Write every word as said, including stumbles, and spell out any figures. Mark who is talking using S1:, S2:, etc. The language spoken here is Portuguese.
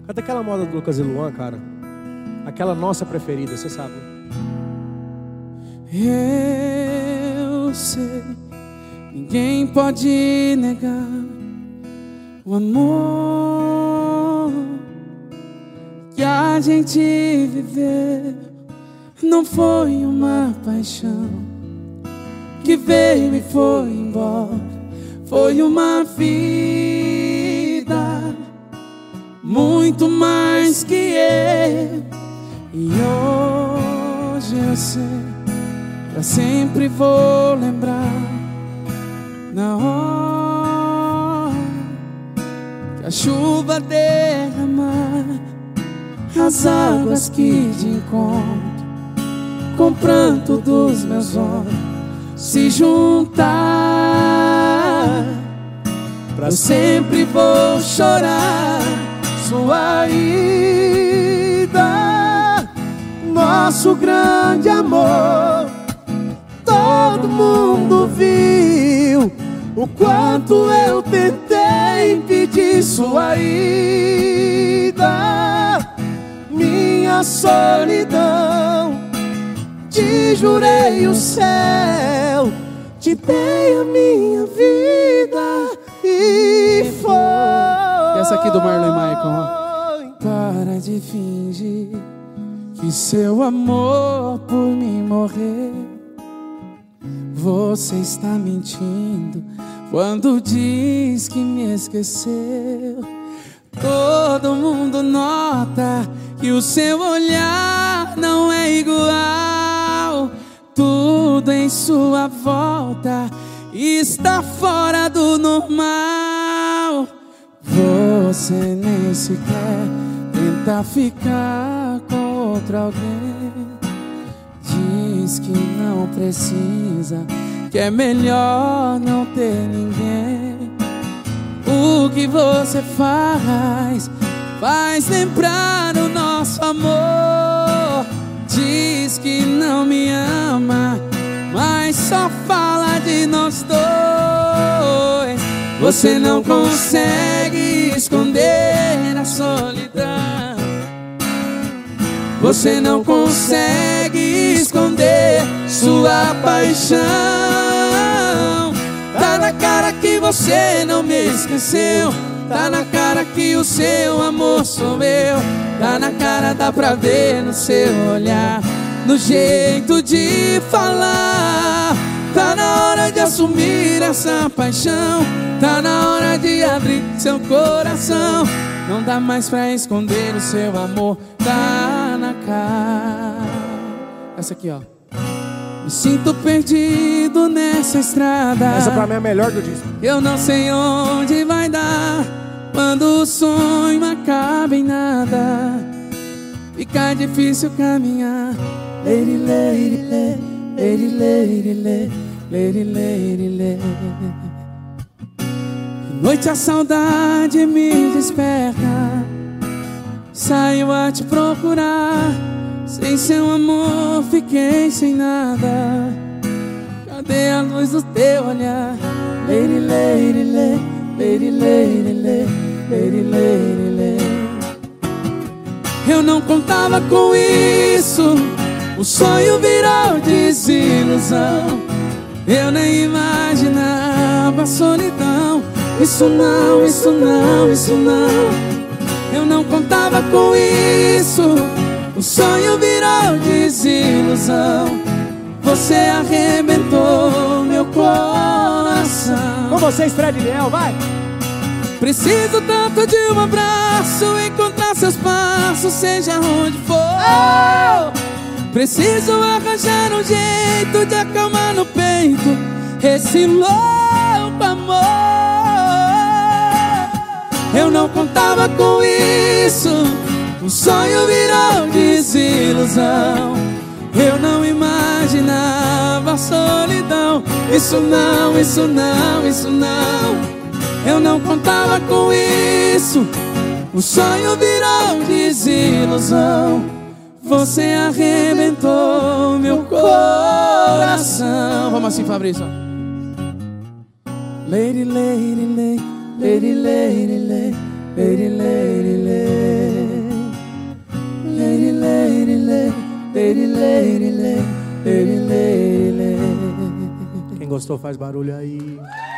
S1: Canta aquela moda do Lucas e Luan, cara. Aquela nossa preferida, você sabe.
S2: Eu sei, ninguém pode negar o amor que a gente viveu. Não foi uma paixão que veio e foi embora. Foi uma vida muito mais que eu. E hoje eu sei, pra sempre vou lembrar, na hora que a chuva derramar, as águas que de encontro com o pranto dos meus olhos se juntar. Pra sempre vou chorar sua ida, nosso grande amor. Todo mundo viu o quanto eu tentei impedir sua ida. Minha solidão, te jurei o céu, te dei a minha vida e foi.
S3: E essa aqui do Marlon e Michael, ó.
S2: Para de fingir que seu amor por mim morreu. Você está mentindo quando diz que me esqueceu. Todo mundo nota que o seu olhar não é igual. Tudo em sua volta está fora do normal. Você nem sequer tenta ficar com outro alguém. Diz que não precisa, que é melhor não ter ninguém. O que você faz, faz lembrar o nosso amor. Diz que não me ama, mas só fala de nós dois. Você não consegue esconder a solidão. Você não consegue esconder sua paixão. Tá na cara que você não me esqueceu. Tá na cara que o seu amor sou eu. Tá na cara, dá pra ver no seu olhar, no jeito de falar. Tá na hora de assumir essa paixão. Tá na hora de abrir seu coração. Não dá mais pra esconder o seu amor. Tá na cara. Essa aqui, ó. Me sinto perdido nessa estrada.
S1: Essa pra mim é a melhor do disco.
S2: Eu não sei onde vai dar quando o sonho acaba em nada. Fica difícil caminhar. Lady, lady, lady, lady, lady, lady, lady, lady. Noite a saudade me desperta. Saio a te procurar. Sem seu amor fiquei sem nada. Cadê a luz do teu olhar? Lady, lady, lady, lady, lady, lady, lady, lady. Eu não contava com isso. O sonho virou desilusão. Eu nem imaginava a solidão. Isso não, isso não, isso não. Eu não contava com isso. O sonho virou desilusão. Você arrebentou meu coração.
S1: Com vocês, Fred Liel, vai!
S2: Preciso tanto de um abraço, encontrar seus passos, seja onde for. Oh! Preciso arranjar um jeito de acalmar no peito esse louco amor. Eu não contava com isso. O sonho virou desilusão. Eu não imaginava a solidão. Isso não, isso não, isso não. Eu não contava com isso. O sonho virou desilusão. Você arrebentou meu coração. Vamos assim, Fabrício. Lady, lady, lady, lady, lady, lady, lady, lady, lady. lady, lady, lady, lady, lady, lady.
S1: Quem gostou faz barulho aí.